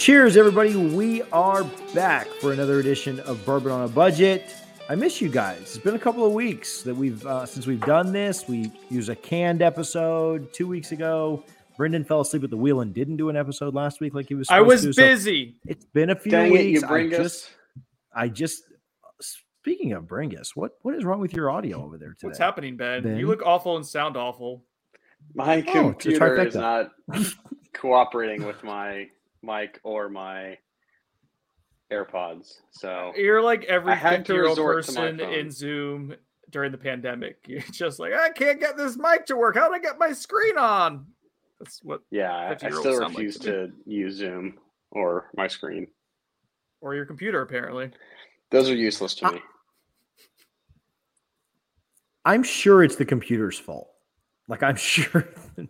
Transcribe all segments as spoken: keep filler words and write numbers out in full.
Cheers, everybody. We are back for another edition of Bourbon on a Budget. I miss you guys. It's been a couple of weeks that we've uh, since we've done this. We used a canned episode two weeks ago. Brendan fell asleep at the wheel and didn't do an episode last week like he was supposed I was to. busy. So it's been a few Dang weeks. it, you bring I us. just, I just, speaking of Bringus, what what is wrong with your audio over there today? What's happening, Ben? Ben? You look awful and sound awful. My Oh, it's a computer is trifecta. not cooperating with my mic or my AirPods. So You're like every I had to fifty-year-old resort to my person phone. in Zoom during the pandemic. You're just like, I can't get this mic to work. How do I get my screen on? That's what, yeah, I- I fifty-year-olds still sound like refuse to me. to use Zoom or my screen. or your computer, apparently. Those are useless to I- me. I'm sure it's the computer's fault. Like I'm sure.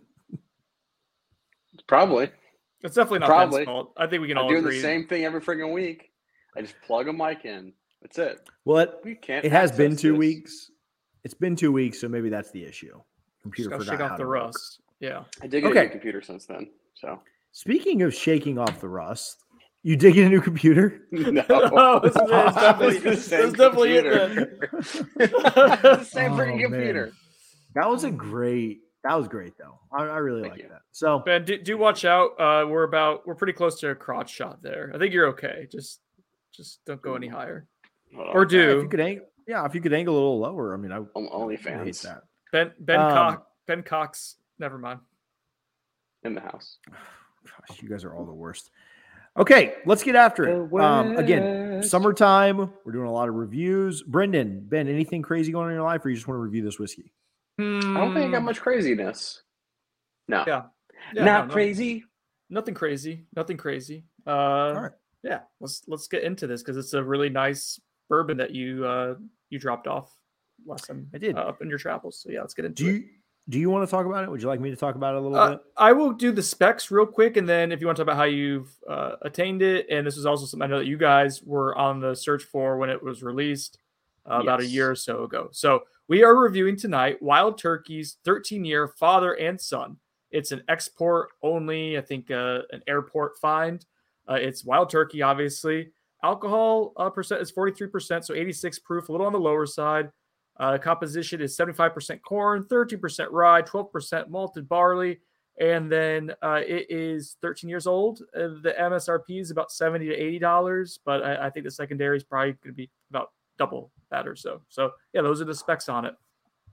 Probably. It's definitely not Probably. Ben's fault. I think we can I'm all doing agree. the same thing every freaking week. I just plug a mic in. That's it. Well, it, We can't. it has been access two this. weeks. It's been two weeks, so maybe that's the issue. Just Computer gotta forgot shake how off the to work. rust. Yeah. I did get Okay. a new computer since then. So Speaking of shaking off the rust, you did get a new computer? no, Oh, it's- it's definitely- It's the it's same definitely it computer. It's the same Oh, freaking man. computer. That was a great. That was great though. I, I really Thank like you. that. So Ben, do, do watch out. Uh, we're about we're pretty close to a crotch shot there. I think you're okay. Just just don't go any higher. Hold on. Or yeah, if do you could angle, yeah, if you could angle a little lower. I mean, I On- I hate OnlyFans that. Ben Ben Um, Cox Ben Cox. Never mind. in the house. Gosh, you guys are all the worst. Okay, let's get after it. The Um, again, West. summertime. We're doing a lot of reviews. Brendan, Ben, anything crazy going on in your life, or you just want to review this whiskey? I don't think I got Hmm, much craziness. No, Yeah. Yeah, not no, no, crazy. nothing crazy. Nothing crazy. Uh, All right. Yeah. Let's let's get into this because it's a really nice bourbon that you uh you dropped off last time I did. uh, up in your travels. So yeah, let's get into Do it. you do you want to talk about it? Would you like me to talk about it a little Uh, bit? I will do the specs real quick, and then if you want to talk about how you've uh, attained it, and this is also something I know that you guys were on the search for when it was released uh, about a Yes. year or so ago. So we are reviewing tonight Wild Turkey's thirteen-year Father and Son. It's an export only, I think, uh, an airport find. Uh, it's Wild Turkey, obviously. Alcohol uh, percent is forty-three percent, so eighty-six proof, a little on the lower side. Uh, composition is seventy-five percent corn, thirteen percent rye, twelve percent malted barley, and then uh, it is thirteen years old. Uh, the M S R P is about seventy to eighty dollars, but I, I think the secondary is probably going to be about double that or so. So yeah, those are the specs on it.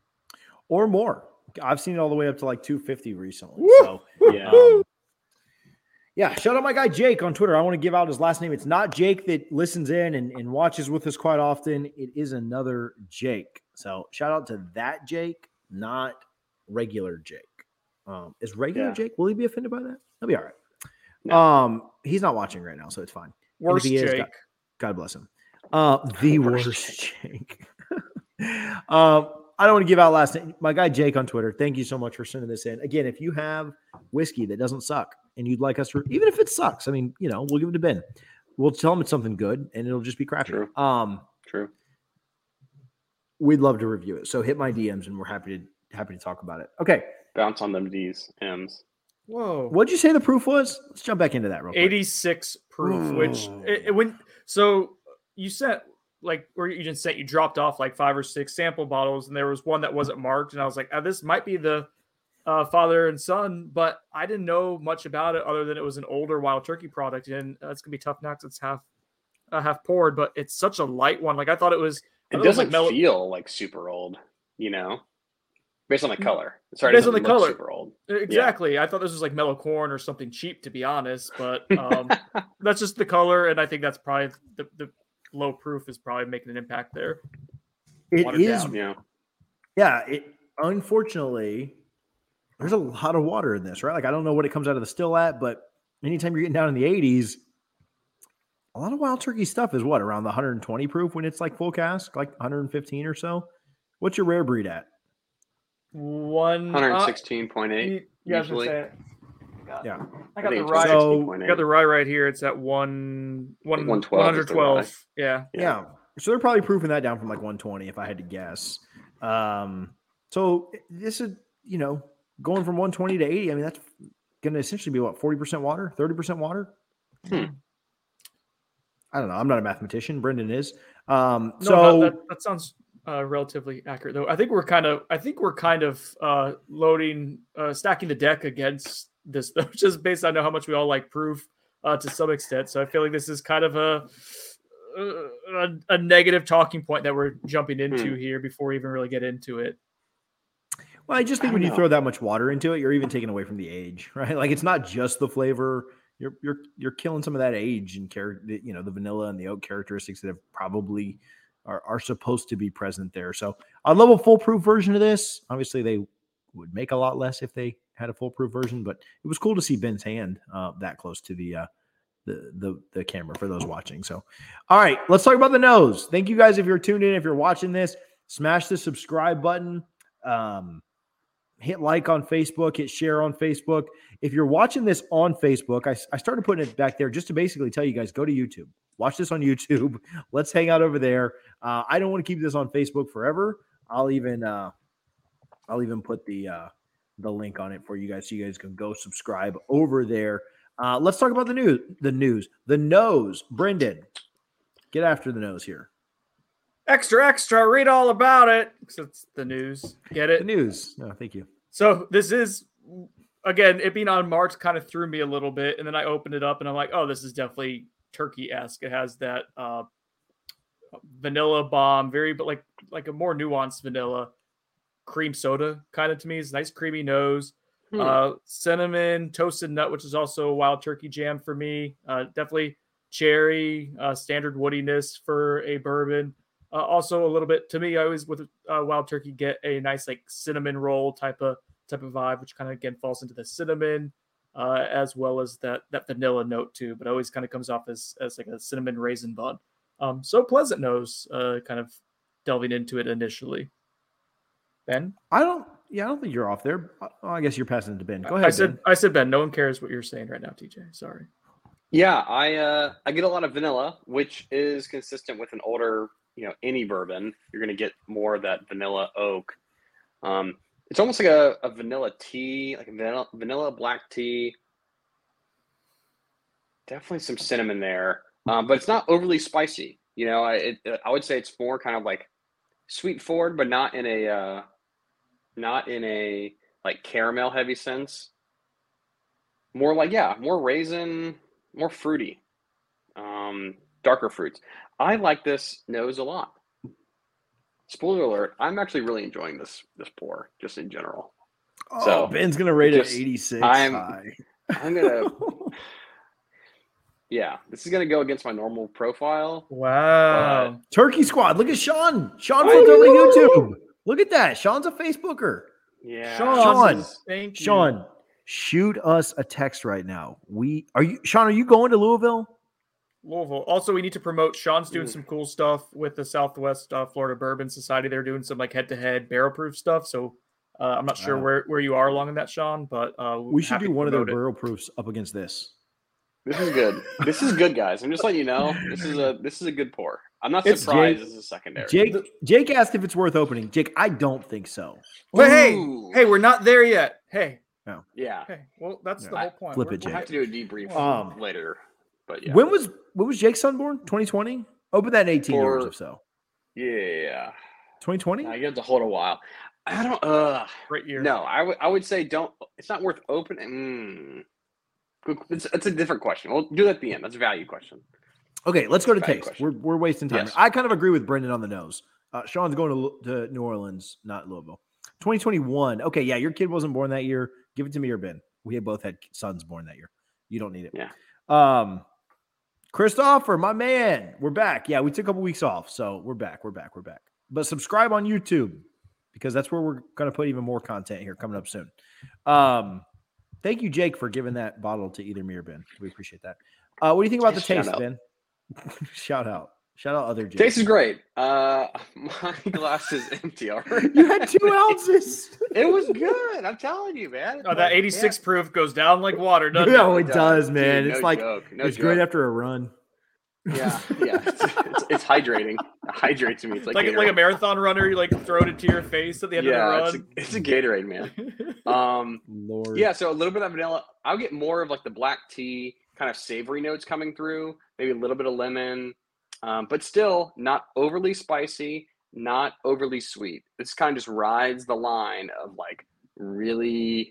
Or more? I've seen it all the way up to like two fifty recently. Woo! So Yeah. um, yeah, shout out my guy Jake on Twitter. I want to give out his last name. It's not Jake that listens in and, and watches with us quite often. It is another Jake. So shout out to that Jake, not regular Jake. Um, is regular Yeah. Jake? Will he be offended by that? He'll be all right. No. Um, he's not watching right now, so it's fine. And if Worst he is, Jake. God, God bless him. Uh, the Worst worst Jake. um, I don't want to give out last name. My guy Jake on Twitter. Thank you so much for sending this in. Again, if you have whiskey that doesn't suck and you'd like us to, even if it sucks, I mean, you know, we'll give it to Ben. We'll tell him it's something good and it'll just be crappy. True. Um, True. we'd love to review it. So hit my D Ms and we're happy to happy to talk about it. Okay. Bounce on them D's, M's. Whoa. What'd you say the proof was? Let's jump back into that real quick. eighty-six proof, which Ooh. it, it- when so you sent like or you just sent you dropped off like five or six sample bottles, and there was one that wasn't marked, and I was like, oh, this might be the uh, father and son, but I didn't know much about it other than it was an older Wild Turkey product, and uh, it's gonna be tough now because it's half uh, half poured, but it's such a light one. Like I thought it was. I It thought was, doesn't like mellow- feel like super old, you know, based on the color. Sorry, Based it on the doesn't look color. super old. Exactly. I thought this was like mellow corn or something cheap, to be honest, but um, that's just the color, and I think that's probably the, the low proof is probably making an impact there. It watered is, down. Yeah. yeah. It unfortunately, there's a lot of water in this, right? Like I don't know what it comes out of the still at, but anytime you're getting down in the eighties, a lot of Wild Turkey stuff is what around the one hundred twenty proof when it's like full cask, like one hundred fifteen or so. What's your rare breed at? One one sixteen point uh, eight. yeah, I was gonna usually. say, Yeah. I got the think rye. it's So- I got the rye right here. It's at one one one twelve is the rye. one twelve. Yeah. Yeah. So they're probably proofing that down from like one twenty if I had to guess. Um, so this is, you know, going from one twenty to eighty. I mean, that's going to essentially be what, forty percent water, thirty percent water? Hmm. I don't know. I'm not a mathematician. Brendan is. Um, No, so that, that, that sounds uh, relatively accurate, though. I think we're kind of, I think we're kind of uh, loading, uh, stacking the deck against this, though, just based on how much we all like proof uh, to some extent. So I feel like this is kind of a a, a negative talking point that we're jumping into Hmm. here before we even really get into it. well, I just think I when don't you know. throw that much water into it, you're even taking away from the age, right? Like it's not just the flavor. You're you're you're killing some of that age and character, you know, the vanilla and the oak characteristics that have probably are, are supposed to be present there. So I'd love a foolproof version of this. Obviously, they would make a lot less if they had a foolproof version, but it was cool to see Ben's hand uh, that close to the uh, the the the camera for those watching. So, all right, let's talk about the nose. Thank you guys if you're tuned in. If you're watching this, smash the subscribe button. Um, hit like on Facebook, hit share on Facebook. If you're watching this on Facebook, I, I started putting it back there just to basically tell you guys, go to YouTube. Watch this on YouTube. Let's hang out over there. Uh, I don't want to keep this on Facebook forever. I'll even uh, I'll even put the uh, the link on it for you guys so you guys can go subscribe over there. Uh, let's talk about the news. The news. The nose. Brendan, get after the nose here. Extra, extra, read all about it. It's the news. Get The it? news. No, thank you. So this is, again, it being on March kind of threw me a little bit. And then I opened it up and I'm like, oh, this is definitely turkey-esque. It has that uh, vanilla bomb, very, but like like a more nuanced vanilla cream soda kind of to me. It's a nice creamy nose. Hmm. Uh, cinnamon, toasted nut, which is also a wild turkey jam for me. Uh, definitely cherry, uh, standard woodiness for a bourbon. Uh, also a little bit to me, I always with uh, wild turkey get a nice like cinnamon roll type of type of vibe, which kind of again falls into the cinnamon uh, as well as that that vanilla note too. But it always kind of comes off as as like a cinnamon raisin bun. Um, so pleasant nose, uh, kind of delving into it initially. Ben, I don't. Yeah, I don't think you're off there. Oh, I guess you're passing it to Ben. Go ahead. I said Ben. I said Ben. No one cares what you're saying right now, T J. Sorry. Yeah, I uh, I get a lot of vanilla, which is consistent with an older, you know, any bourbon. You're going to get more of that vanilla oak. Um, it's almost like a, a vanilla tea, like a vanilla, vanilla black tea. Definitely some cinnamon there, um, but it's not overly spicy. You know, I it, I would say it's more kind of like sweet forward, but not in a uh, not in a like caramel heavy sense. More like yeah, more raisin, more fruity, um, darker fruits. I like this nose a lot. Spoiler alert: I'm actually really enjoying this this pour, just in general. Oh, So, Ben's gonna rate it just- eighty-six. I'm- high. I'm gonna, yeah, this is gonna go against my normal profile. Wow. Turkey Squad. Look at Sean. Sean I flipped over to know. YouTube. Look at that. Sean's a Facebooker. Yeah, Sean, Sean, this is- thank you. Sean, shoot us a text right now. We are you, Sean? Are you going to Louisville? Louisville. Also, we need to promote. Sean's doing Mm. some cool stuff with the Southwest uh, Florida Bourbon Society. They're doing some like head-to-head barrel-proof stuff. So uh, I'm not sure Wow. where, where you are along in that, Sean, but uh, We should happy do to one of their promote it. barrel proofs up against this. This is good. This is good, guys. I'm just letting you know. This is a this is a good pour. I'm not It's surprised. Jake- This is secondary. Jake, Jake asked if it's worth opening. Jake, I don't think so. But hey, Ooh. hey, we're not there yet. Hey, Yeah, hey. Well, that's Yeah. the whole point. Flip We're- it, we'll we're- have to do a debrief Um, later. But yeah, When was when was Jake's son born? twenty twenty. Open that in eighteen For- years or so. yeah, twenty twenty. I get to hold a while. I don't. Uh, Great year. no, I would I would say don't. It's not worth opening. Mm. Good- It's, it's a different question. We'll do that at the end. That's a value question. Okay, let's go to Value taste. question. We're, we're wasting time. Yes. I kind of agree with Brendan on the nose. Uh, Sean's going to, Lu- to New Orleans, not Louisville. twenty twenty-one. Okay, yeah, your kid wasn't born that year. Give it to me or Ben. We had both had sons born that year. You don't need it. Yeah. Um, Christopher, my man, we're back. Yeah, we took a couple weeks off, so we're back. We're back. We're back. But subscribe on YouTube because that's where we're going to put even more content here coming up soon. Um, thank you, Jake, for giving that bottle to either me or Ben. We appreciate that. Uh, what do you think about the Shout taste, out. Ben? Shout out. Shout out other Jake. Taste is great. Uh, my glass is empty already. You had two ounces. It was good. I'm telling you, man. Oh, that eighty-six proof goes down like water, doesn't No, it? it does, man. Dude, it's no like joke. No it's joke. great after a run. Yeah, yeah. It's, it's, it's hydrating. It hydrates me. It's like Like like, like a Gatorade. marathon runner, you like throw it into your face at the end yeah, of it's the a, run. it's a Gatorade, man. Um, Lord. yeah. So a little bit of vanilla. I'll get more of like the black tea, kind of savory notes coming through, maybe a little bit of lemon, um, but still not overly spicy, not overly sweet. This kind of just rides the line of like really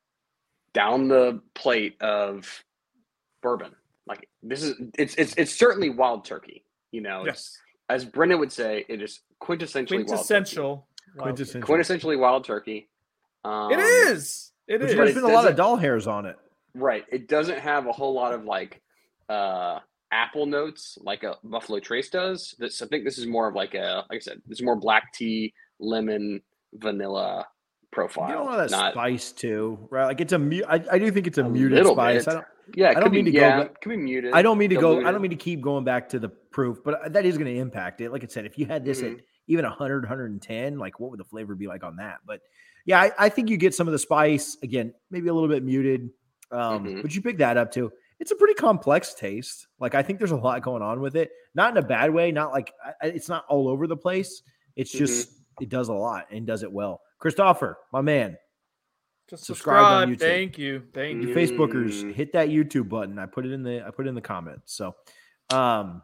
down the plate of bourbon. Like this is it's it's it's certainly Wild Turkey. You know, Yes. it's, as Brendan would say, it is quintessentially Quintessential. Wild Quintessential. turkey. Quintessentially Wild Turkey. Um, It is. It But is. there's it been a lot of doesn't- doll hairs on it. Right. It doesn't have a whole lot of like uh, apple notes like a Buffalo Trace does. This I think this is more of like a like I said, this is more black tea, lemon, vanilla profile. You know, a lot of that not spice too, right? Like it's a mu- I, I do think it's a, a muted little spice. bit. I don't Yeah, it I could don't be, mean to go, yeah, but it could be muted. I don't mean to go. I diluted. don't mean to keep going back to the proof, but that is going to impact it. Like I said, if you had this Mhm. at even one hundred, one hundred ten, like what would the flavor be like on that? But yeah, I, I think you get some of the spice again, maybe a little bit muted, um, Mhm. but you pick that up too. It's a pretty complex taste. Like I think there's a lot going on with it, not in a bad way. Not like I, it's not all over the place. It's just it does a lot and does it well. Christopher, my man, Just subscribe on subscribe. YouTube. Thank you. Thank you you. Facebookers, Mm. hit that YouTube button. I put it in the I put it in the comments. So, um,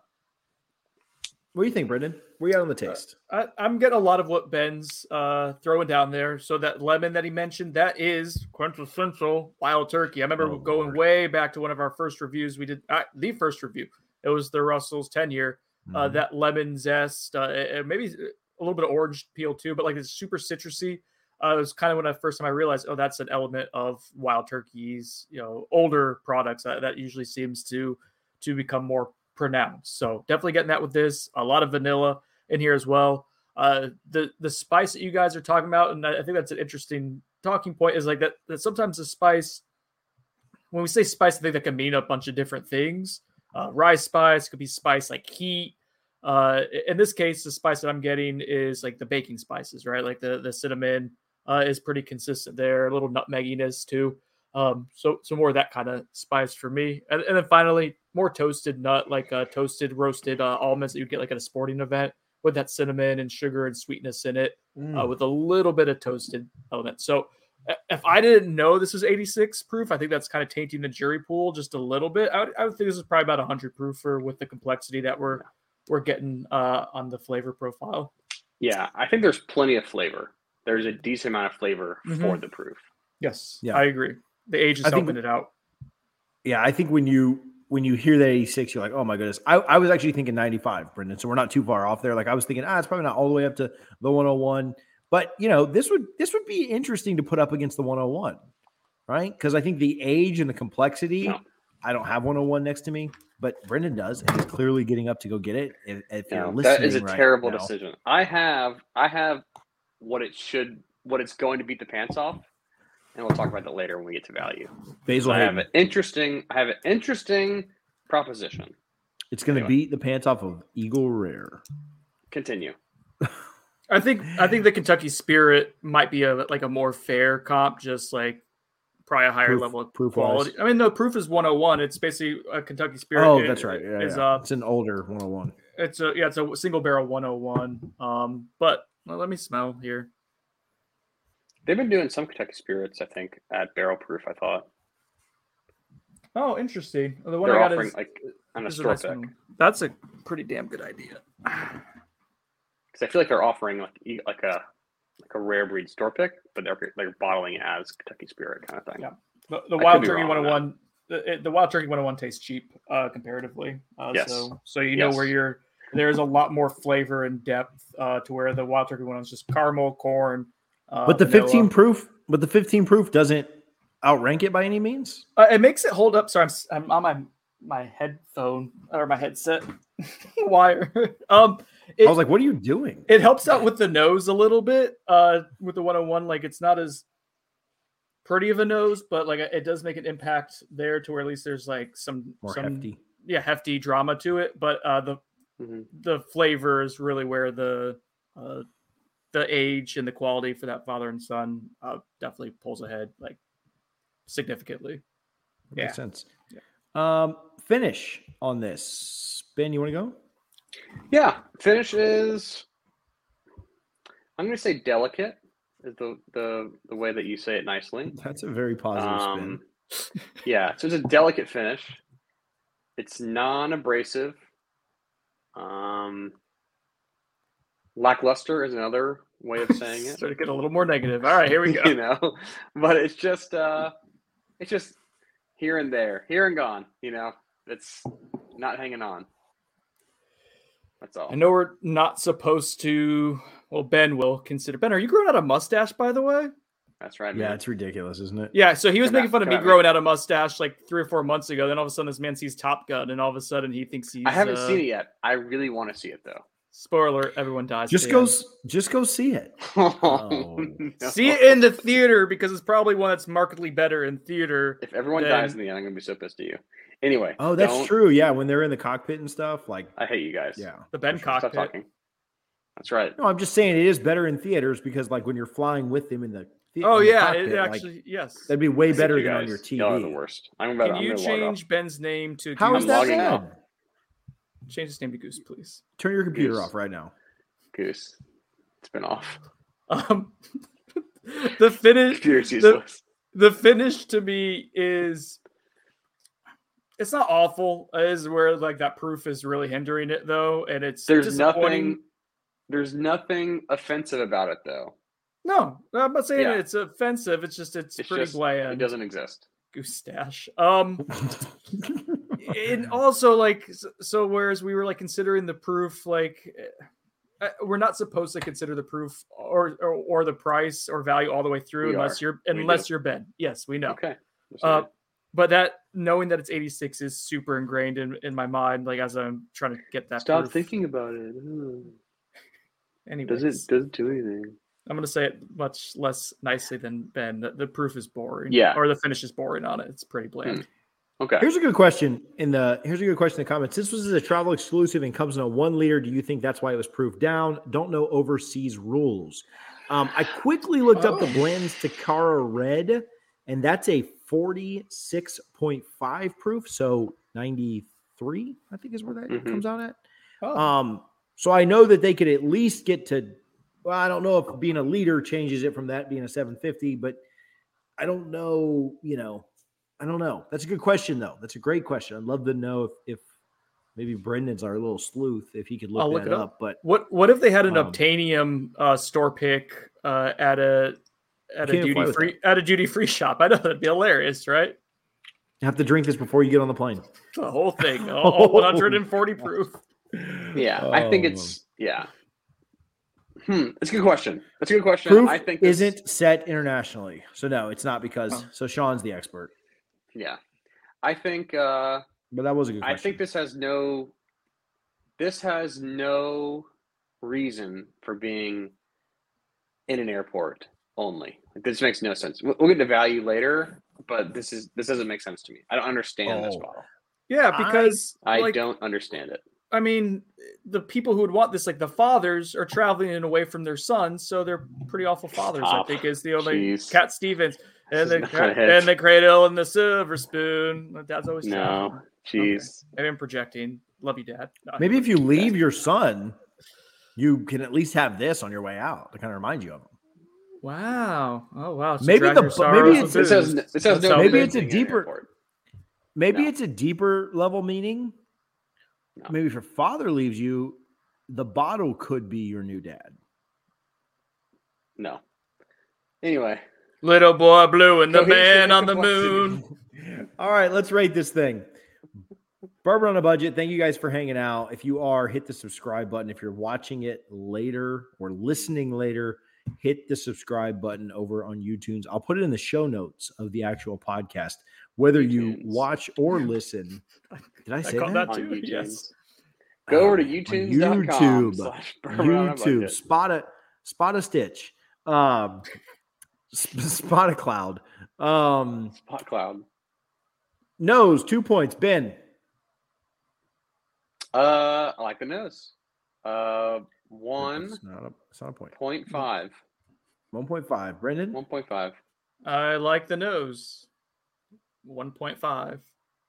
what do you think, Brendan? Where you at on the taste? I, I'm getting a lot of what Ben's uh, throwing down there. So that lemon that he mentioned, that is quintessential Wild Turkey. I remember Oh, going Lord. way back to one of our first reviews. We did uh, the first review. It was the Russell's ten year. Uh, Mhm. that lemon zest, uh, and maybe a little bit of orange peel too, but like it's super citrusy. Uh, it was kind of when I first time I realized, oh, that's an element of Wild Turkey's, you know, older products that, that usually seems to to become more pronounced. So definitely getting that with this. A lot of vanilla in here as well. Uh, the the spice that you guys are talking about, and I think that's an interesting talking point, is like that. That sometimes the spice, when we say spice, I think that can mean a bunch of different things. Uh, rye spice could be spice like heat. Uh, in this case, the spice that I'm getting is like the baking spices, right? Like the the cinnamon uh, is pretty consistent there. A little nutmegginess too. Um, so so more of that kind of spice for me. And, and then finally, more toasted nut, like uh, toasted roasted uh, almonds that you get like at a sporting event with that cinnamon and sugar and sweetness in it, uh, with a little bit of toasted element. So uh, if I didn't know this was eighty-six proof, I think that's kind of tainting the jury pool just a little bit. I would, I would think this is probably about one hundred proofer with the complexity that we're we're getting uh, on the flavor profile. Yeah, I think there's plenty of flavor. There's a decent amount of flavor for Mhm. the proof. Yes, Yeah. I agree. The age is I think- helping it out. Yeah, I think when you when you hear that eighty-six, you're like, oh my goodness. I, I was actually thinking ninety-five, Brendan. So we're not too far off there. Like I was thinking, ah, it's probably not all the way up to the one oh one. But you know, this would this would be interesting to put up against the one oh one, right? Because I think the age and the complexity. No. I don't have one oh one next to me, but Brendan does, and he's clearly getting up to go get it. If, if you're No, listening, that is a right terrible now. decision. I have I have what it should what it's going to beat the pants off, and we'll talk about that later when we get to value. Basil I have Hayden. an interesting I have an interesting proposition. It's going to Anyway. beat the pants off of Eagle Rare. Continue. I think I think the Kentucky Spirit might be a like a more fair comp, just like probably a higher Proof- level of proof-wise. quality. I mean, the proof is one oh one. It's basically a Kentucky Spirit. Oh, It- that's right. Yeah, is yeah. uh, It's an older one oh one. it's a yeah, it's a single barrel one oh one. Um, but well, let me smell here. They've been doing some Kentucky Spirits, I think, at barrel proof. I thought Oh, interesting. The one they're I got offering is, like on a is a store nice pick one. That's a pretty damn good idea. because I feel like they're offering like e- like a like a rare breed store pick, but they're they're bottling it as Kentucky Spirit kind of thing. Yeah. The, the I Wild could be Turkey wrong on one oh one, the, it- the Wild Turkey one oh one tastes cheap uh, comparatively. Uh, Yes. So, so you know Yes. where you're. There's a lot more flavor and depth uh, to where the Wild Turkey one is just caramel, corn. Uh, But the vanilla. fifteen proof, but the fifteen proof doesn't outrank it by any means. Uh, it makes it hold up. Sorry, I'm, s- I'm on my my headphone or my headset wire. um, it, I was like, what are you doing? it helps out with the nose a little bit. Uh, with the one oh one, like it's not as pretty of a nose, but like it does make an impact there to where at least there's like some More some hefty. yeah hefty drama to it. But uh, the Mhm. the flavor is really where the uh, the age and the quality for that father and son uh, definitely pulls ahead like significantly. Makes Yeah. sense. Um, finish on this. Ben, you want to go? Yeah, finish is. I'm going to say delicate is the, the the way that you say it nicely. That's a very positive spin. Um, yeah, so it's a delicate finish. It's non-abrasive. Um, lackluster is another way of saying it. Started to get a little more negative. All right, here we go. You know, but it's just uh, it's just here and there, here and gone. You know, it's not hanging on. That's all. I know we're not supposed to. Well, Ben will consider. Ben, are you growing out a mustache, by the way? That's right, Yeah, man. it's ridiculous, isn't it? Yeah, so he was Come making at- fun of come me at me. growing out a mustache like three or four months ago. Then all of a sudden, this man sees Top Gun, and all of a sudden, he thinks he's. I haven't uh, seen it yet. I really want to see it though. Spoiler alert, everyone dies. Just at the go, end. s- just go see it. Oh, no. See it in the theater because it's probably one that's markedly better in theater. If everyone then- dies in the end, I'm gonna be so pissed at you. Anyway. Oh, that's don't- true. Yeah, when they're in the cockpit and stuff, like, I hate you guys. yeah. The Ben Stop cockpit. talking. That's right. No, I'm just saying it is better in theaters because, like, when you're flying with them in the, the Oh in the yeah, cockpit, it like, actually yes. that'd be way I hate better you than on guys. your T V. Y'all are the worst. I'm about. Can I'm you gonna log off. change Ben's name to How Goose? is that logging bad? off. Change his name to Goose, please. Turn your computer Goose. off right now. Goose? It's been off. Um, the finish, Computer's the, useless. the finish to me is. It's not awful. It is where like that proof is really hindering it though, and it's There's disappointing. nothing. There's nothing offensive about it though. No, I'm not saying Yeah. it's offensive. It's just it's, It's pretty just bland. it doesn't exist. Goose stash. Um, and also like s- so, whereas we were like considering the proof, like eh, uh, we're not supposed to consider the proof or or, or the price or value all the way through We unless are. you're We unless do. you're Ben. Yes, we know. Okay. Just Uh, saying. but that knowing that it's eighty-six is super ingrained in, in my mind. Like as I'm trying to get that. Stop proof. thinking about it. Ugh. Anyways, Does it doesn't do anything? I'm gonna say it much less nicely than Ben. The, the proof is boring. Yeah. Or the finish is boring on it. It's pretty bland. Okay. Here's a good question in the here's a good question in the comments. This was a travel exclusive and comes in a one liter. Do you think that's why it was proved down? Don't know overseas rules. Um, I quickly looked up the Oh. Bland's Takara Red, and that's a forty-six point five proof, so ninety-three, I think is where that Mhm. comes out at. Oh. Um, so I know that they could at least get to. Well, I don't know if being a leader changes it from that being a seven fifty, but I don't know. You know, I don't know. That's a good question, though. That's a great question. I'd love to know if, if maybe Brendan's our little sleuth, if he could look I'll that look it up. up. But What what if they had an Um, obtainium uh, store pick uh, at a at a Can't fly duty with free at a duty free shop? I know that'd be hilarious, right? you have to drink this before you get on the plane. The whole thing, all, all one hundred forty proof. Yeah, I think Oh. it's yeah. Hmm, it's a good question. That's a good question. Proof I think this- isn't set internationally, so no, it's not because. Oh. So Sean's the expert, Yeah, I think. uh but that was a good I question. think this has no. This has no reason for being in an airport only. Like, this makes no sense. We'll, we'll get to value later, but this is this doesn't make sense to me. I don't understand this Oh. model. Yeah, I- because I like, don't understand it. I mean, the people who would want this, like the fathers, are traveling away from their sons, so they're pretty awful fathers. Stop. I think is the only Jeez. Cat Stevens and This the is not a hit. and the cradle and the silver spoon. My dad's always traveling. No, jeez. Maybe I'm projecting. Love you, Dad. No, Maybe if you leave your son, you can at least have this on your way out to kind of remind you of him. Wow. Oh wow. So Maybe drown the- your maybe sorrows it's- with This has booze. this has That's no. how Maybe big- it's a business being in an deeper- airport. Maybe No. it's a deeper level meaning. No. Maybe if your father leaves you, the bottle could be your new dad. No. Anyway, Little boy blue and the So here's man the on the complexity. moon. All right, let's rate this thing. Bourbon on a Budget. Thank you guys for hanging out. If you are, hit the subscribe button. If you're watching it later or listening later, hit the subscribe button over on YouTube. I'll put it in the show notes of the actual podcast. Whether you YouTunes. watch or listen. Did I I say caught that? that on too. YouTube. Yes. Go over to Uh, on youtube dot com YouTube. slash Bourbon on a YouTube. Budget. Spot a spot a stitch. Um, sp- spot a cloud. Um, Spot cloud. nose two points. Ben. Uh, I like the nose. Uh, one It's not a, it's not a point. point five. One point five. Brendan. One point five. I like the nose. one point five.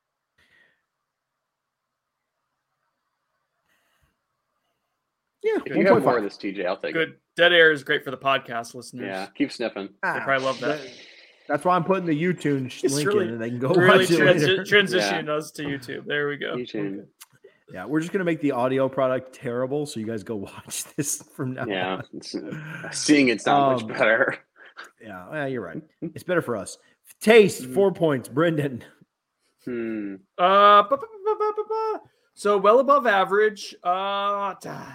Yeah, If one you have point more five. of this, T J, I'll take it. Good. Dead air is great for the podcast listeners. Yeah, keep sniffing. Ah, They probably love that. That's why I'm putting the YouTube It's link really- in, and they can go really watch it transi- later. transitioning us to YouTube. There we go. YouTube. Okay. Yeah, we're just gonna make the audio product terrible, so you guys go watch this from now Yeah, on. it's, seeing it's not Um, much better. Yeah, well, you're right. It's better for us. Taste Mhm. four points, Brendan. Hmm. Uh, ba- ba- ba- ba- ba- ba. So well above average. Uh, da-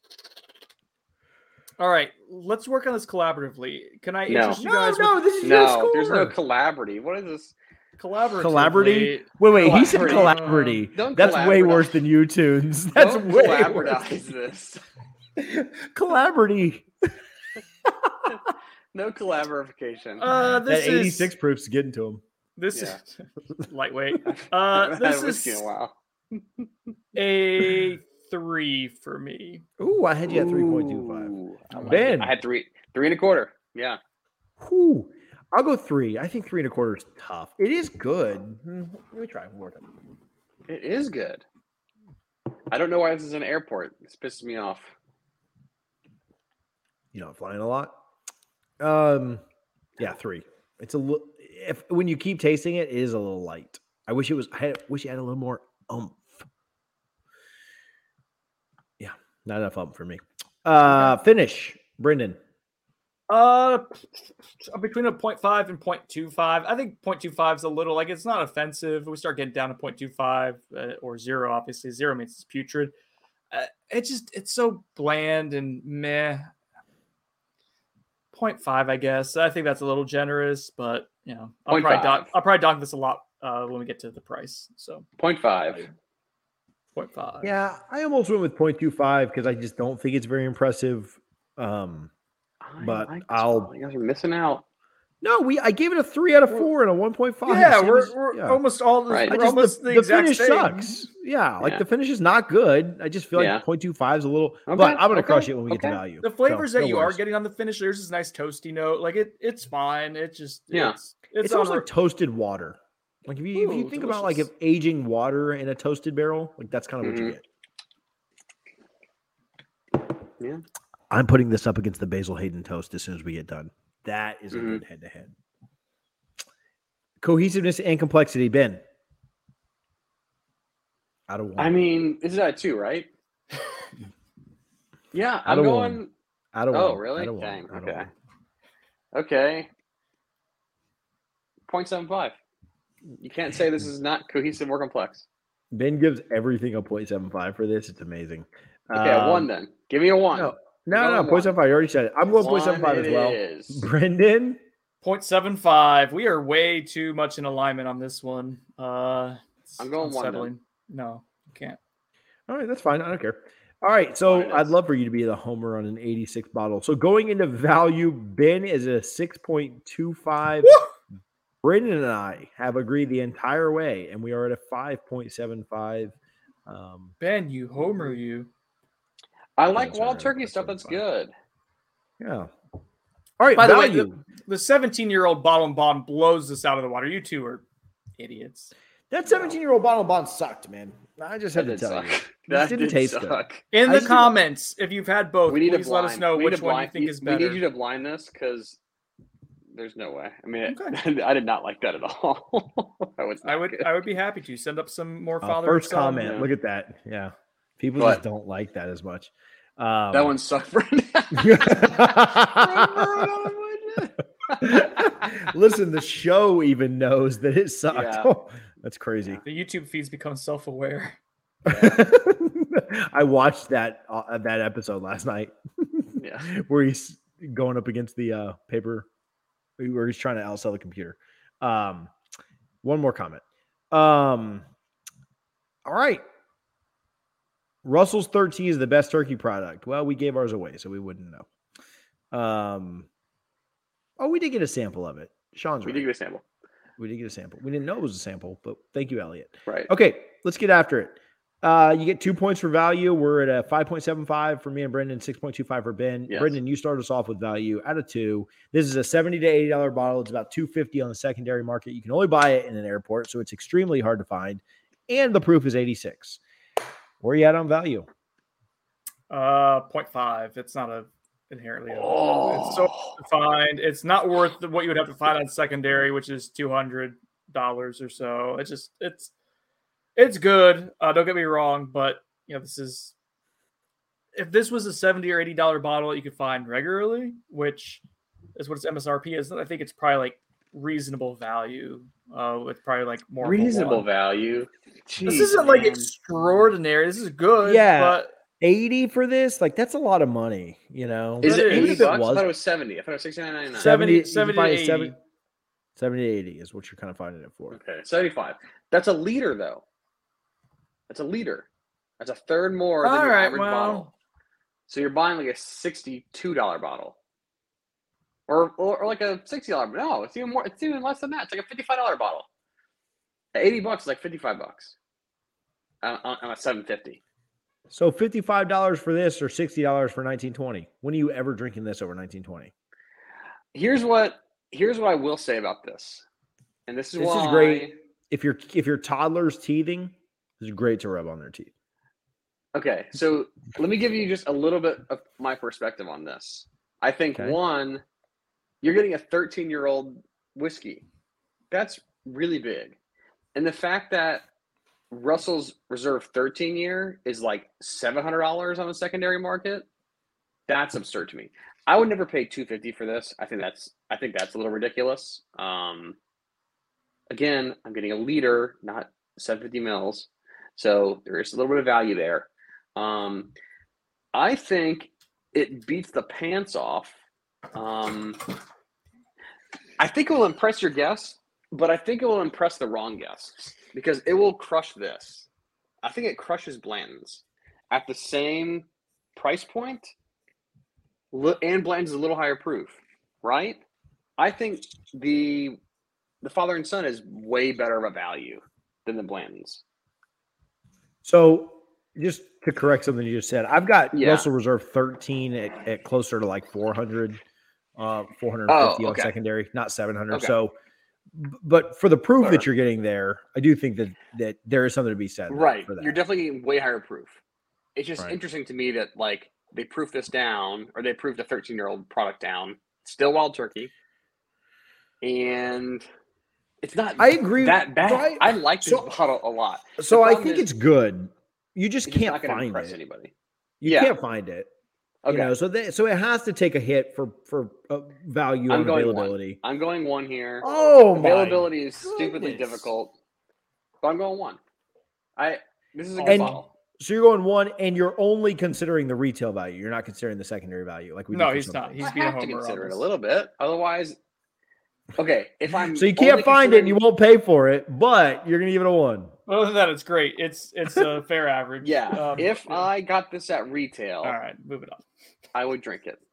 all right, let's work on this collaboratively. Can I No. interest you No, guys no, with this is your No, score. there's no collaborative. What is this? collaboratively? Collaborative? Wait, wait. He said Collaborate. collaborative. Don't That's way collaborate. worse than YouTunes. That's Don't way collaboratize worse. this. Collaborative. No collaboration. Uh, That this is eighty-six proof's getting to him. this Yeah. is lightweight. I Uh, haven't had this whiskey in is a while. a three for me. Ooh, I had you at three point two five. Ooh, I like Ben. it. I had three, three and a quarter. Yeah. Whew. I'll go three. I think three and a quarter is tough. It is good. Hmm, Let me try one more time. It is good. I don't know why this is an airport. This pisses me off. You know, flying a lot. Um, yeah, three. It's a little. If when you keep tasting it, it is a little light. I wish it was. I had, wish it had a little more umph. Yeah, not enough umph for me. Uh, finish, Brendan. Uh, between a point five and point two five. I think point two five is a little like it's not offensive. If we start getting down to point two five uh, or zero, obviously zero means it's putrid. Uh, it just it's so bland and meh. point five, I guess. I think that's a little generous, but you know, I'll Point probably five. dock, I'll probably dock this a lot uh, when we get to the price. So Point five. point five. Yeah, I almost went with point two five because I just don't think it's very impressive. Um, I But like this I'll- bottle. You guys are missing out. no, we I gave it a three out of four and a one point five. Yeah, Same we're, as- we're yeah. almost all the, Right. I we're just, almost the, the, the exact finish same. sucks. Yeah, like Yeah. the finish is not good. I just feel like Yeah. point two five is a little, Okay, but I'm gonna okay, crush it when we get to okay. value. The flavors So, that no you worries. are getting on the finish, there's this nice toasty note. Like it, it's fine. It just Yeah. it's it's, It's almost on like toasted water. Like if you if you Ooh, think about like if delicious. aging water in a toasted barrel, like that's kind of what you Mhm. get. Yeah. I'm putting this up against the Basil Hayden toast as soon as we get done. That is a Mhm. good head to head. Cohesiveness and complexity, Ben. Out of one. I mean, this is at two, right? Yeah, Out I'm of going. one. out of oh, one. really? Out of one. Dang, Out of okay. one. Okay. point seven five. You can't say this is not cohesive or complex. Ben gives everything a point seven five for this. It's amazing. Okay, a one Um, then. Give me a one. No, no, Going no. one. point seven five. You already said it. I'm going point seven five One as well. it is. Brendan. point seven five. We are way too much in alignment on this one. Uh, it's I'm going one then. unsettling. No, you can't. All right, that's fine. I don't care. All right, so Fine, it I'd is. love for you to be the homer on an eighty-six bottle. So going into value, Ben is a six point two five. Brendan and I have agreed the entire way, and we are at a five point seven five. Um, Ben, you homer, you. I like That's wild right, turkey point stuff. seven That's five. good. yeah. All right, By the way, value. The seventeen-year-old bottle and bond blows this out of the water. You two are idiots. that seventeen-year-old bottle of bond sucked, man. I just That had to did tell suck. you. It That didn't did taste suck. good. In I the just- comments, if you've had both, We need please to let blind. us know we need which to one blind, you think we- is better. We need you to blind this because there's no way. I mean, Okay. I did not like that at all. I was. I not would good. I would be happy to send up some more Uh, father. first and son. comment. yeah. Look at that. Yeah. People What? just don't like that as much. Um, That one sucked. For Listen, the show even knows that it sucked. Yeah. That's crazy. Yeah. The YouTube feeds become self-aware. I watched that uh, that episode last night Yeah. where he's going up against the uh, paper, where he's trying to outsell the computer. Um, one more comment. Um, all right. Russell's thirteen is the best turkey product. Well, we gave ours away, so we wouldn't know. Um, oh, we did get a sample of it. Sean's We right. did get a sample. We did get a sample. We didn't know it was a sample, but thank you, Elliot. Right. Okay, let's get after it. Uh, you get two points for value. We're at a five point seven five for me and Brendan, six point two five for Ben. Yes. Brendan, you start us off with value out of two. This is a seventy to eighty dollars bottle. It's about two fifty on the secondary market. You can only buy it in an airport, so it's extremely hard to find. And the proof is eighty-six. Where are you at on value? Uh, point five. It's not a inherently. Oh. It's so hard to find. It's not worth what you would have to find on secondary, which is two hundred dollars or so. It's just it's it's good. Uh, don't get me wrong, but you know this is if this was a seventy or eighty dollar bottle that you could find regularly, which is what its M S R P is, then I think it's probably like reasonable value. Uh, with probably like more reasonable value. Jeez, this isn't man. like extraordinary. This is good. Yeah. But eighty for this, like that's a lot of money, you know. Is it It eighty is. bucks? I thought it was seventy. I thought it was sixty-nine ninety-nine. Seventy- seventy, seventy to seventy, seventy, eighty. seventy to eighty is what you're kind of finding it for. Okay, seventy-five. That's a liter, though. That's a liter. That's a third more than All your right, average well. bottle. So you're buying like a sixty-two dollar bottle, or, or or like a sixty dollar. No, it's even more. It's even less than that. It's like a fifty-five dollar bottle. At eighty bucks is like fifty-five bucks. On, on, on a seven fifty. So fifty-five dollars for this or sixty dollars for nineteen twenty. When are you ever drinking this over nineteen twenty? Here's what here's what I will say about this, and this is This why is great. If your if your toddler's teething, this is great to rub on their teeth. Okay, so let me give you just a little bit of my perspective on this. I think Okay. one, you're getting a thirteen-year-old whiskey. That's really big. And the fact that Russell's Reserve thirteen year is like seven hundred dollars on the secondary market, that's absurd to me. I would never pay two hundred fifty dollars for this. I think that's I think that's a little ridiculous. Um, again, I'm getting a liter, not seven hundred fifty mils. So there is a little bit of value there. Um, I think it beats the pants off. Um, I think it will impress your guests, but I think it will impress the wrong guests because it will crush this. I think it crushes Blanton's at the same price point, and Blanton's is a little higher proof, right? I think the the father and son is way better of a value than the Blanton's. So just to correct something you just said, I've got Yeah. Russell Reserve thirteen at, at closer to like four hundred, uh, four hundred fifty Oh, on okay. secondary, not seven hundred. Okay. So, b- but for the proof Sure. that you're getting there, I do think that that there is something to be said there Right. for that. You're definitely getting way higher proof. It's just Right. interesting to me that like they proof this down or they proved a thirteen year old product down, still wild turkey. And it's not I agree. that bad. Right? I like this So- bottle a lot. So The I problem think is it's good. You just It's just can't not going to find impress it. anybody. You Yeah. can't find it. Okay. You know, so they, so it has to take a hit for for uh, value I'm on going availability. one. I'm going one here. Oh my! Availability is stupidly goodness. difficult. But I'm going one. I this is a good And- bottle. So you're going one, and you're only considering the retail value. You're not considering the secondary value, like we. No, did for he's some not. things. He's I being a have to homer. consider on it a this. little bit. Otherwise, okay, if I'm So you can't only find it, and you considering- won't pay for it, but you're gonna give it a one. Other than that, it's great. It's it's a fair average. Yeah, Um, if yeah. I got this at retail, all right, move it on. I would drink it.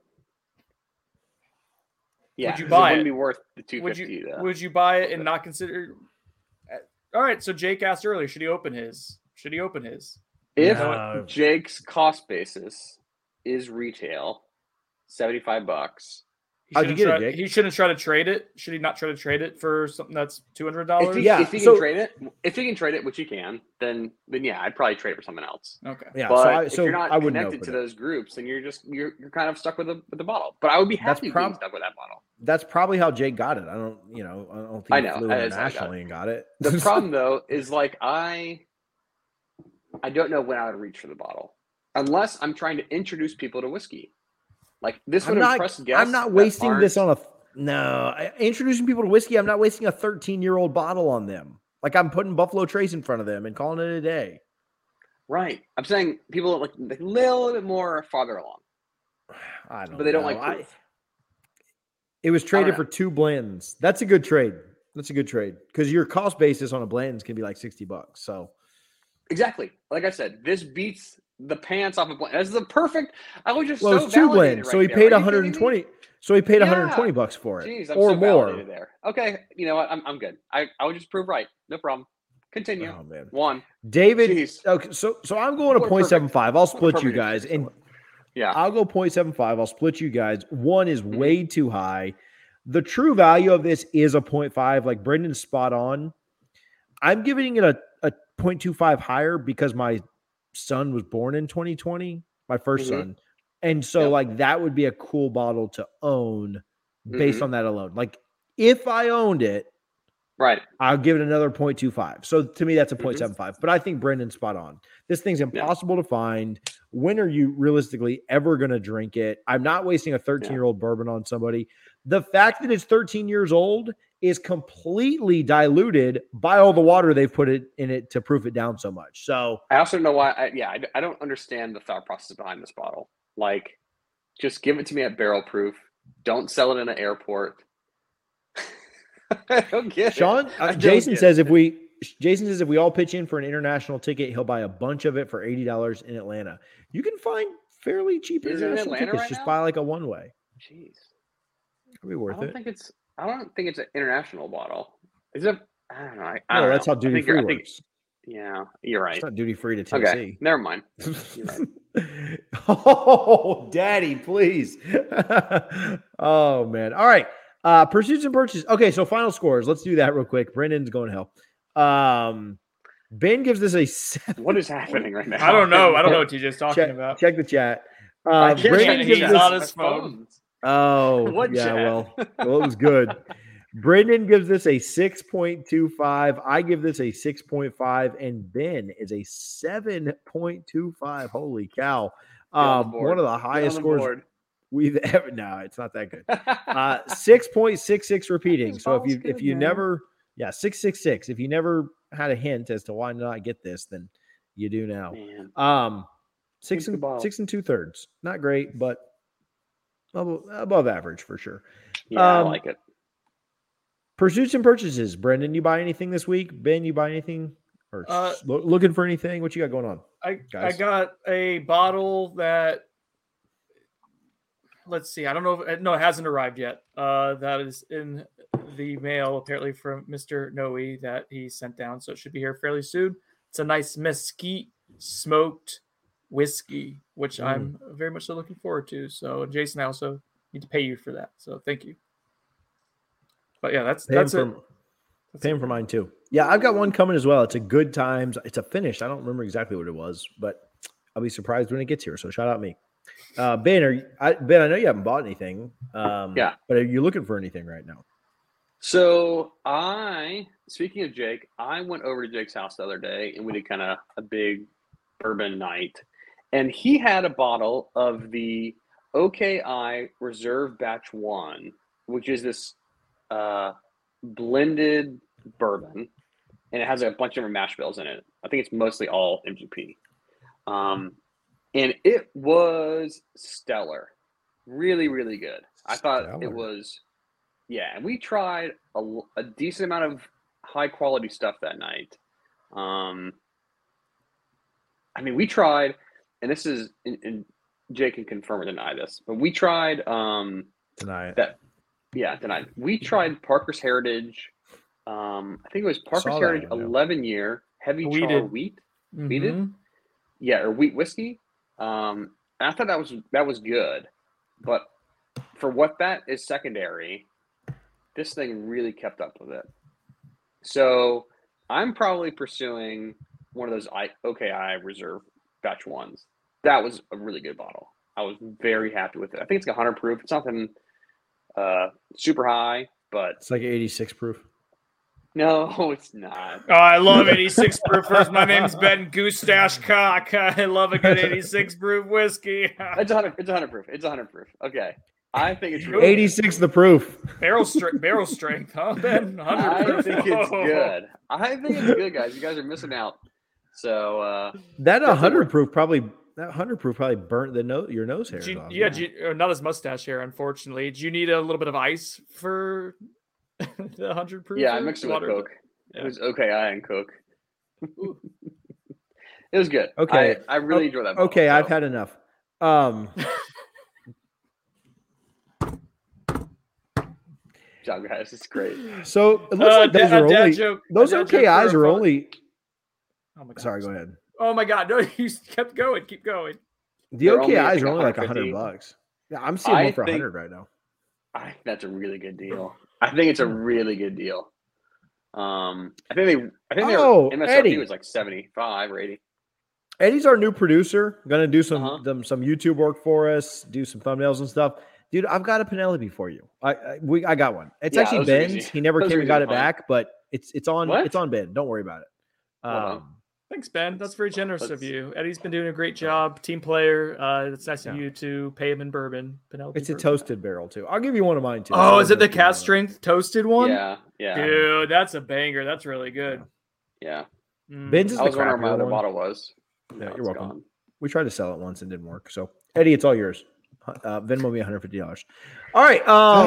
Yeah, Would you 'cause buy it wouldn't it? be worth the two Would fifty. you though. would you buy it and not consider? All right, so Jake asked earlier, should he open his? Should he open his? If No. Jake's cost basis is retail, seventy-five bucks. He How'd you shouldn't get it, try- Jake? He shouldn't try to trade it. Should he not try to trade it for something that's two hundred If dollars? he, Yeah, if he so- can trade it, if he can trade it, which he can, then then yeah, I'd probably trade it for something else. Okay. Yeah, But so I, if so you're not I wouldn't connected open to it. those groups, then you're just you're you're kind of stuck with the with the bottle. But I would be That's happy prob- being stuck with that bottle. That's probably how Jake got it. I don't, you know, I don't think I he know, flew that is how I got internationally and got it. The problem though is like I I don't know when I would reach for the bottle unless I'm trying to introduce people to whiskey. Like this would I'm not, impress guests. I'm not that wasting this aren't- on a no. I- Introducing people to whiskey, I'm not wasting a thirteen year old bottle on them. Like I'm putting Buffalo Trace in front of them and calling it a day. Right. I'm saying people like like a little bit more farther along, I don't. but they don't know. like I- proof. It was traded know. for two blends. That's a good trade. That's a good trade because your cost basis on a blends can be like sixty bucks. So Exactly. Like I said, this beats the pants off of blend. That's the perfect. I was just well, so it's two validated blends. So right he there. paid Are you kidding me? one hundred twenty. So he paid Yeah. one hundred twenty bucks for it, Jeez, I'm or so more. validated there. Okay, you know what? I'm I'm good. I I would just prove right. No problem. Continue. Oh man, One. David. Jeez. Okay, so so I'm going to What a point seven five. I'll What a split you perfect guys, exchange and for it. Yeah. I'll go point seven five. I'll split you guys. One is Mhm. way too high. The true value of this is a point five. Like Brendan's spot on. I'm giving it a, a point two five higher because my son was born in twenty twenty, my first Mhm. son. And so Yep. like that would be a cool bottle to own based Mhm. on that alone. Like if I owned it, Right. I'll give it another point two five. So to me, that's a Mhm. point seven five. But I think Brendan's spot on. This thing's impossible to find. When are you realistically ever going to drink it? I'm not wasting a thirteen-year-old bourbon on somebody. The fact that it's thirteen years old is completely diluted by all the water they've put it in it to proof it down so much. So I also don't know why. I, yeah, I, I don't understand the thought process behind this bottle. Like, just give it to me at barrel proof. Don't sell it in an airport. I don't get Sean, it. uh, I don't Jason get says it. if we Jason says if we all pitch in for an international ticket, he'll buy a bunch of it for eighty dollars in Atlanta. You can find fairly cheap Is it in international Atlanta tickets. right Just now? buy like a one way. Jeez, It'll be I worth don't it. think it's. I don't think it's an international bottle. Is it? I don't know. I, I No, don't that's know. how duty I think free you're- I think- works. Yeah, you're right. It's not duty free to Okay, Tennessee. never mind. You're right. Oh, daddy, please. Oh man. All right. Uh pursuits and purchases. Okay, so final scores. Let's do that real quick. Brendan's going to hell. Um Ben gives this a seven. What is happening right now? I don't know. I don't know what T J's talking check, about. check the chat. I Uh, can't Brendan check gives he's this. on my his phone. phones. Oh, What yeah. chat? Well, well, it was good. Brendan gives this a six point two five. I give this a six point five, and Ben is a seven point two five. Holy cow! on the Um, board. one of the Get on highest the scores board. we've ever. No, it's not that good. Uh, six point six six repeating. So if you Sounds if good, you man. never, yeah, six six six. If you never had a hint as to why not get this, then you do now. Man. Um, six It's a good and bottle. six and two thirds. Not great, but above, above average for sure. Yeah, Um, I like it. Pursuits and purchases. Brendan, you buy anything this week? Ben, you buy anything? Or Uh, s- lo- looking for anything? What you got going on? I I guys? got a bottle that. Let's see. I don't know. If, no, it hasn't arrived yet. Uh, that is in the mail apparently from Mister Noe that he sent down, so it should be here fairly soon. It's a nice mesquite smoked whiskey, which Mm. I'm very much so looking forward to. So, Jason, I also need to pay you for that. So, thank you. But yeah, that's Pay him that's it. for, That's pay it. him for mine too. Yeah, I've got one coming as well. It's a Good Times. It's a finish. I don't remember exactly what it was, but I'll be surprised when it gets here. So shout out me. Uh, Ben, are you, I, Ben, I know you haven't bought anything. Um, Yeah. But are you looking for anything right now? So I, speaking of Jake, I went over to Jake's house the other day and we did kind of a big bourbon night. And he had a bottle of the O K I Reserve Batch One, which is this uh, blended bourbon. And it has a bunch of different mash bills in it. I think it's mostly all M G P. Um, and it was stellar. Really, really good. I thought Stellar. it was, yeah. And we tried a, a decent amount of high quality stuff that night. Um, I mean, we tried, and this is, and, and Jake can confirm or deny this, but we tried, um, Tonight. that, yeah, tonight. We tried Parker's Heritage. Um, I think it was Parker's Saw that Heritage one, yeah. eleven year heavy char Wheated. wheat. Mhm. Wheated? Yeah, or wheat whiskey. Um, and I thought that was that was good, but for what that is secondary, this thing really kept up with it. So I'm probably pursuing one of those I, O K I Reserve Batch Ones. That was a really good bottle. I was very happy with it. I think it's one hundred proof. It's nothing uh, super high, but It's like eighty-six proof. no, it's not. Oh, I love eighty-six proofers. My name's Ben Goostache Cock. I love a good eighty-six proof whiskey. It's one hundred. It's one hundred proof. It's one hundred proof. Okay, I think it's really eighty-six the proof. barrel strength, barrel strength, huh, Ben? one hundred I proof. think it's Oh. good. I think it's good, guys. You guys are missing out. So uh, That Definitely one hundred worth- proof probably that one hundred proof probably burnt the nose your nose hairs Do you- off. yeah, do you- uh, not his mustache hair, unfortunately. Do you need a little bit of ice for the one hundred proof? yeah, I or mixed it with water? Coke. Yeah. It was okay. I and Coke. Ooh. It was good. Okay. I, I really O- enjoyed that. Bottle, Okay, I've so. had enough. Um, Good job, guys. It's great. so it looks Uh, like those da- a are dad only joke- a those dad O joke K Is for a are father- only. Oh my god. Sorry, go ahead. Oh my god. No, you kept going. Keep going. The They're O only, K I Is think, are only like a one hundred hundred fifty. bucks. Yeah, I'm seeing I one for a think- hundred right now. I think that's a really good deal. I think it's a really good deal. Um, I think they, I think their Oh, M S R P Eddie. was like seventy-five or eighty. Eddie's our new producer. Gonna do some Uh-huh. them, some YouTube work for us, do some thumbnails and stuff. Dude, I've got a Penelope for you. I I, we, I got one. It's Yeah, actually those are Ben's. easy. He never Those came are and easy got to it find. back, but it's it's on What? it's on Ben. Don't worry about it. Well done. Um, Thanks, Ben. That's very generous of Let's- you. Eddie's been doing a great job. Team player. Uh, it's nice of Yeah. you to pay him in bourbon. Penelope it's a bourbon. toasted barrel too. I'll give you one of mine too. Oh, So is it the just give you cast one. strength toasted one? Yeah, yeah, Dude, that's a banger. That's really good. yeah. Mm. Ben's is I the was wondering where my crappier other one. bottle was. Yeah, Now you're it's welcome. gone. We tried to sell it once and didn't work. So Eddie, it's all yours. Uh, Venmo me one hundred fifty dollars. All right. Um,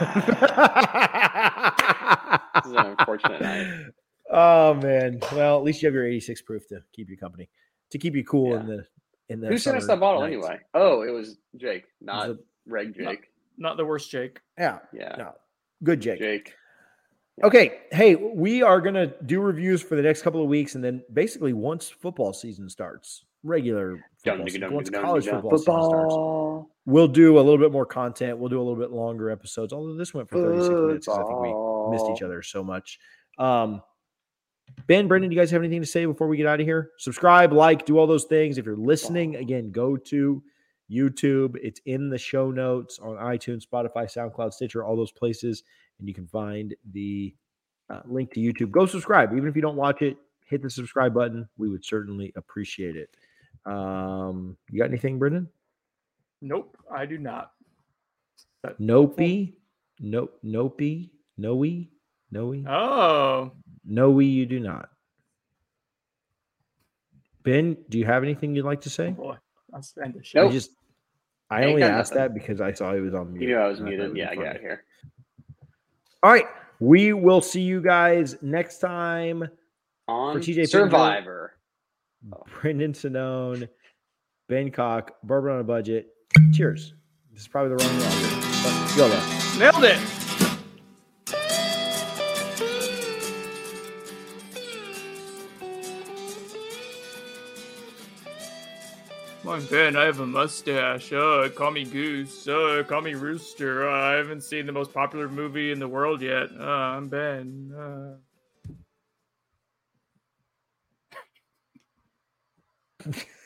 This is an unfortunate night. Oh man. Well, at least you have your eighty-six proof to keep you company, to keep you cool Yeah. in the in the. Who sent us summer that bottle nights. anyway? Oh, it was Jake, It not was Reg Not- Jake. Not the worst, Jake. a- yeah. Yeah, No. Good, Jake. Jake. Okay. Hey, we are gonna do reviews for the next couple of weeks, and then basically once football season starts, regular Dun, football dun, season, dun, once dun, college dun, football, season starts, Football. we'll do a little bit more content. We'll do a little bit longer episodes. Although this went for thirty-six minutes because I think we missed each Football. other so much. Um, Ben, Brendan, do you guys have anything to say before we get out of here? Subscribe, like, do all those things. If you're listening, again, go to YouTube. It's in the show notes on iTunes, Spotify, SoundCloud, Stitcher, all those places, and you can find the uh, link to YouTube. Go subscribe. Even if you don't watch it, hit the subscribe button. We would certainly appreciate it. Um, you got anything, Brendan? Nope, I do not. That- Nopey, no, Nopey, Noe, Noe, Oh, Noe. You do not. Ben, do you have anything you'd like to say? boy. Let's end the I show. Nope. just, I Ain't only got asked nothing. that because I saw he was on mute. You knew I was and thought it muted. would be Yeah, I funny. got it here. All right, we will see you guys next time. On T J Pinto. Survivor. Brendan Sinone, Ben Cock, Bourbon on a Budget. Cheers. This is probably the wrong one. But YOLO. Nailed it. Come on, Ben, I have a mustache. Uh, call me Goose. Uh, call me Rooster. Uh, I haven't seen the most popular movie in the world yet. Uh, I'm Ben. Uh...